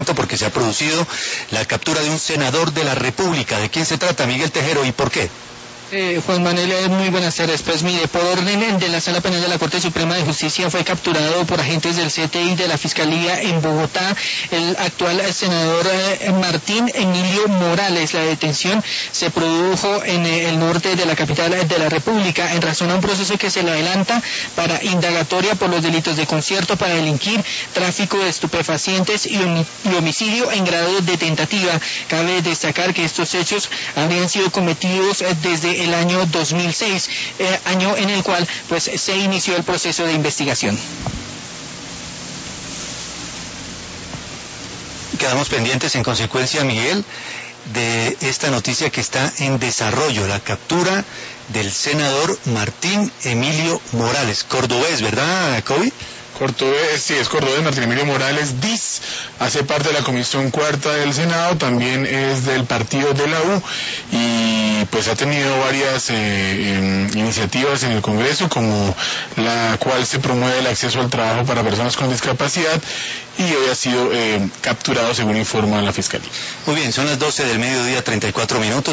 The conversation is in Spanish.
porque se ha producido la captura de un senador de la República. ¿De quién se trata, Miguel Tejero, y por qué? Juan Manuel, muy buenas tardes. Pues mire, por orden de la Sala Penal de la Corte Suprema de Justicia fue capturado por agentes del CTI de la Fiscalía en Bogotá el actual senador Martín Emilio Morales. La detención se produjo en el norte de la capital de la República en razón a un proceso que se le adelanta para indagatoria por los delitos de concierto para delinquir, tráfico de estupefacientes y homicidio en grado de tentativa. Cabe destacar que estos hechos habrían sido cometidos desde el año 2006, año en el cual pues se inició el proceso de investigación. Quedamos pendientes en consecuencia, Miguel, de esta noticia que está en desarrollo, la captura del senador Martín Emilio Morales, cordobés, ¿verdad, Kobe? Cordobés, sí, es cordobés. Martín Emilio Morales Diz hace parte de la Comisión Cuarta del Senado, también es del partido de la U y pues ha tenido varias iniciativas en el Congreso, como la cual se promueve el acceso al trabajo para personas con discapacidad, y hoy ha sido capturado según informa la Fiscalía. Muy bien, son las 12 del mediodía, 34 minutos.